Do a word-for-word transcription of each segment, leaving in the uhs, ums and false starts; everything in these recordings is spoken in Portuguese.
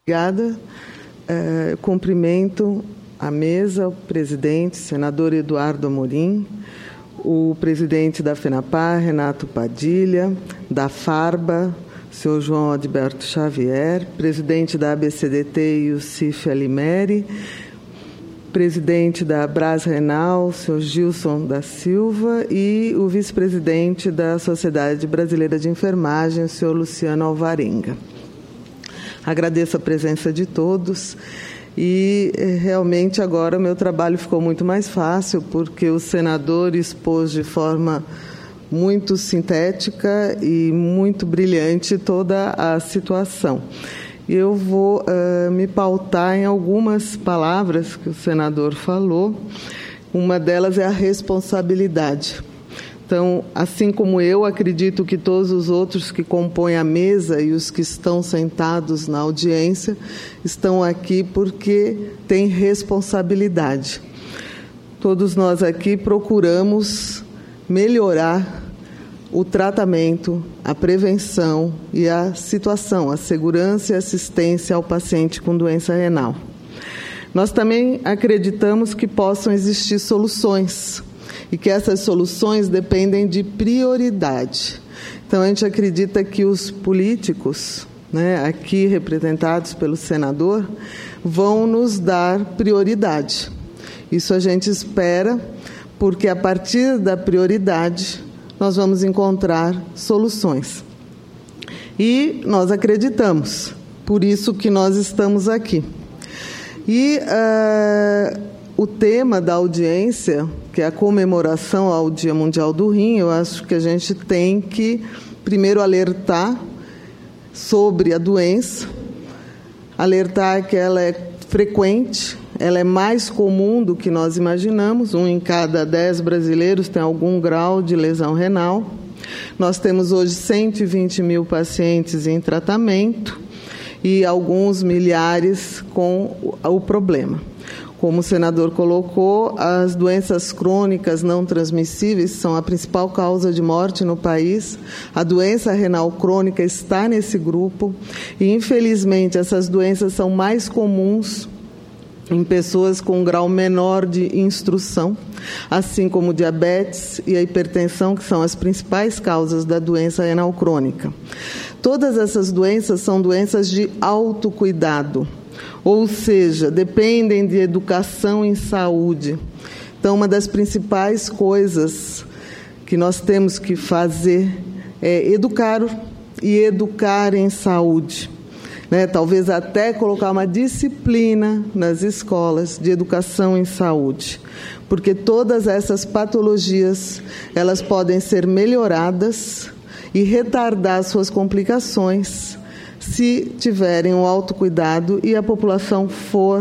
Obrigada. É, cumprimento a mesa, o presidente, senador Eduardo Amorim, o presidente da FENAPAR, Renato Padilha, da FARBA, senhor João Adalberto Xavier, presidente da A B C D T, Youssef Alimeri, presidente da Brasrenal, senhor Gilson da Silva, e o vice-presidente da Sociedade Brasileira de Enfermagem, o senhor Luciano Alvarenga. Agradeço a presença de todos e realmente agora o meu trabalho ficou muito mais fácil porque o senador expôs de forma muito sintética e muito brilhante toda a situação. Eu vou uh, me pautar em algumas palavras que o senador falou. Uma delas é a responsabilidade. Então, assim como eu acredito que todos os outros que compõem a mesa e os que estão sentados na audiência estão aqui porque têm responsabilidade. Todos nós aqui procuramos melhorar o tratamento, a prevenção e a situação, a segurança e assistência ao paciente com doença renal. Nós também acreditamos que possam existir soluções e que essas soluções dependem de prioridade. Então, a gente acredita que os políticos, né, aqui representados pelo senador, vão nos dar prioridade. Isso a gente espera, porque a partir da prioridade nós vamos encontrar soluções. E nós acreditamos, por isso que nós estamos aqui. E uh, o tema da audiência, que é a comemoração ao Dia Mundial do Rim, eu acho que a gente tem que, primeiro, alertar sobre a doença, alertar que ela é frequente, ela é mais comum do que nós imaginamos, um em cada dez brasileiros tem algum grau de lesão renal. Nós temos hoje cento e vinte mil pacientes em tratamento e alguns milhares com o problema. Como o senador colocou, as doenças crônicas não transmissíveis são a principal causa de morte no país. A doença renal crônica está nesse grupo e, infelizmente, essas doenças são mais comuns em pessoas com um grau menor de instrução, assim como diabetes e a hipertensão, que são as principais causas da doença renal crônica. Todas essas doenças são doenças de autocuidado, ou seja, dependem de educação em saúde. Então, uma das principais coisas que nós temos que fazer é educar e educar em saúde. Né, talvez até colocar uma disciplina nas escolas de educação em saúde, porque todas essas patologias elas podem ser melhoradas e retardar suas complicações se tiverem o autocuidado e a população for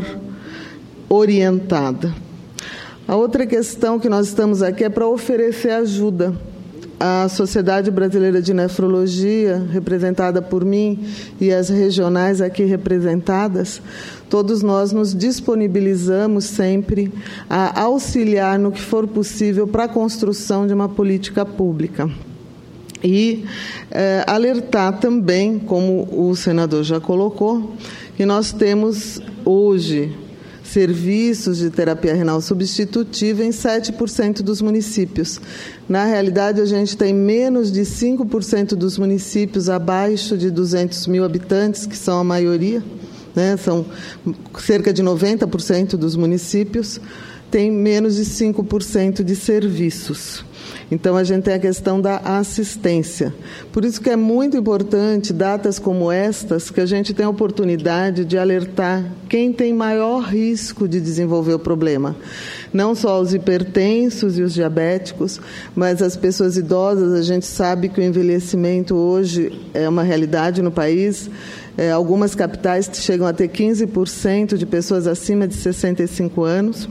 orientada. A outra questão que nós estamos aqui é para oferecer ajuda. A Sociedade Brasileira de Nefrologia, representada por mim, e as regionais aqui representadas, todos nós nos disponibilizamos sempre a auxiliar no que for possível para a construção de uma política pública. E eh, alertar também, como o senador já colocou, que nós temos hoje serviços de terapia renal substitutiva em sete por cento dos municípios. Na realidade, a gente tem menos de cinco por cento dos municípios abaixo de duzentos mil habitantes, que são a maioria, né? São cerca de noventa por cento dos municípios, tem menos de cinco por cento de serviços. Então, a gente tem a questão da assistência. Por isso que é muito importante, datas como estas, que a gente tem a oportunidade de alertar quem tem maior risco de desenvolver o problema. Não só os hipertensos e os diabéticos, mas as pessoas idosas. A gente sabe que o envelhecimento hoje é uma realidade no país. É, algumas capitais chegam a ter quinze por cento de pessoas acima de sessenta e cinco anos.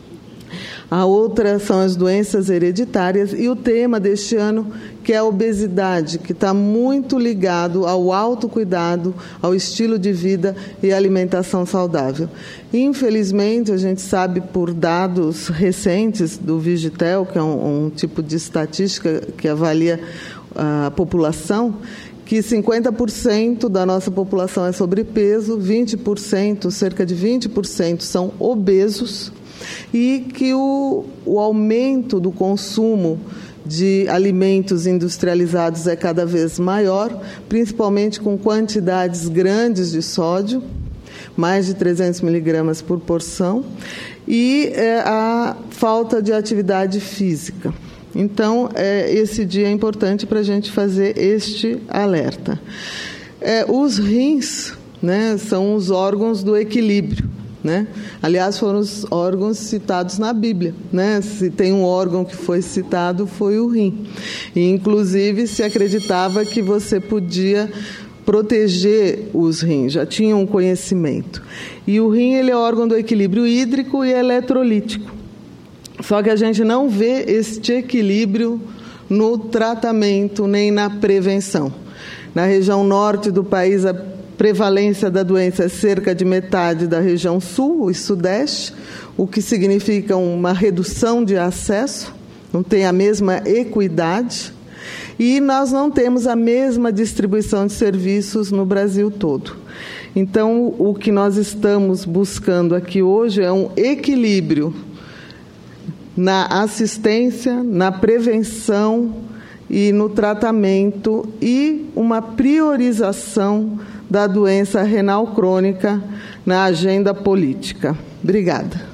A outra são as doenças hereditárias e o tema deste ano, que é a obesidade, que está muito ligado ao autocuidado, ao estilo de vida e à alimentação saudável. Infelizmente, a gente sabe por dados recentes do Vigitel, que é um, um tipo de estatística que avalia a população, que cinquenta por cento da nossa população é sobrepeso, vinte por cento, cerca de vinte por cento são obesos, e que o, o aumento do consumo de alimentos industrializados é cada vez maior, principalmente com quantidades grandes de sódio, mais de trezentos miligramas por porção, e é, a falta de atividade física. Então, é, esse dia é importante para a gente fazer este alerta. É, os rins, né, são os órgãos do equilíbrio. Né? Aliás, foram os órgãos citados na Bíblia, né? Se tem um órgão que foi citado, foi o rim. E, inclusive, se acreditava que você podia proteger os rins, já tinha um conhecimento. E o rim, ele é órgão do equilíbrio hídrico e eletrolítico. Só que a gente não vê este equilíbrio no tratamento nem na prevenção. Na região norte do país, a prevalência da doença é cerca de metade da região sul e sudeste, o que significa uma redução de acesso, não tem a mesma equidade, e nós não temos a mesma distribuição de serviços no Brasil todo. Então, o que nós estamos buscando aqui hoje é um equilíbrio na assistência, na prevenção e no tratamento e uma priorização da doença renal crônica na agenda política. Obrigada.